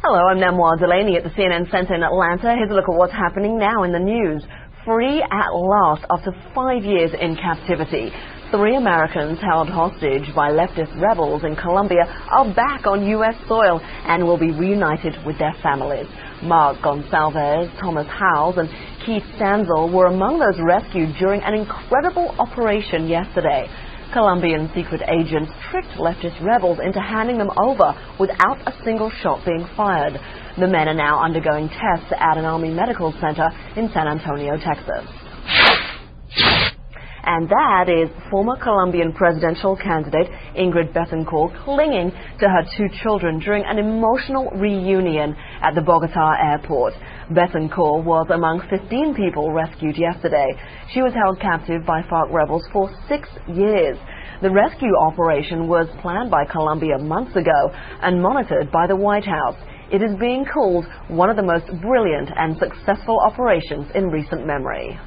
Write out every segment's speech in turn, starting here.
Hello, I'm Namoir Delaney at the CNN Center in Atlanta. Here's a look at what's happening now in the news. Free at last after 5 years in captivity. 3 Americans held hostage by leftist rebels in Colombia are back on U.S. soil and will be reunited with their families. Mark Gonsalves, Thomas Howes, and Keith Stanzel were among those rescued during an incredible operation yesterday. Colombian secret agents tricked leftist rebels into handing them over without a single shot being fired. The men are now undergoing tests at an Army medical center in San Antonio, Texas. And that is former Colombian presidential candidate Ingrid Betancourt clinging to her 2 children during an emotional reunion at the Bogota airport. Betancourt was among 15 people rescued yesterday. She was held captive by FARC rebels for 6 years. The rescue operation was planned by Colombia months ago and monitored by the White House. It is being called one of the most brilliant and successful operations in recent memory.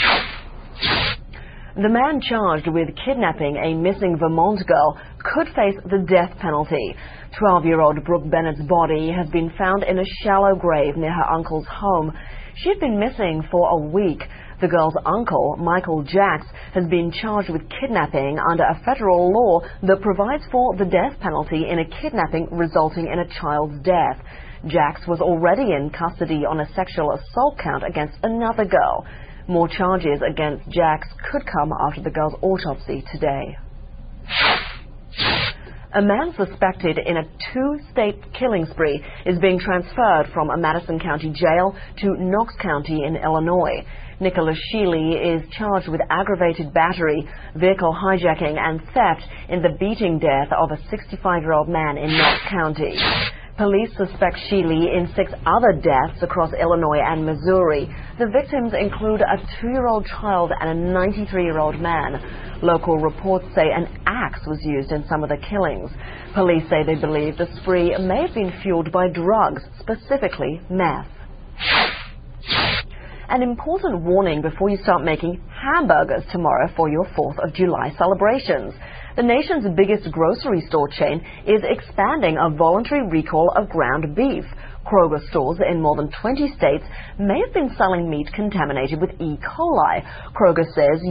The man charged with kidnapping a missing Vermont girl could face the death penalty. 12-year-old Brooke Bennett's body has been found in a shallow grave near her uncle's home. She had been missing for a week. The girl's uncle, Michael Jacks, has been charged with kidnapping under a federal law that provides for the death penalty in a kidnapping resulting in a child's death. Jacks was already in custody on a sexual assault count against another girl. More charges against Jacks could come after the girl's autopsy today. A man suspected in a 2-state killing spree is being transferred from a Madison County jail to Knox County in Illinois. Nicholas Sheely is charged with aggravated battery, vehicle hijacking, and theft in the beating death of a 65-year-old man in Knox County. Police suspect Sheely in 6 other deaths across Illinois and Missouri. The victims include a 2-year-old child and a 93-year-old man. Local reports say an axe was used in some of the killings. Police say they believe the spree may have been fueled by drugs, specifically meth. An important warning before you start making hamburgers tomorrow for your 4th of July celebrations. The nation's biggest grocery store chain is expanding a voluntary recall of ground beef. Kroger stores in more than 20 states may have been selling meat contaminated with E. coli. Kroger says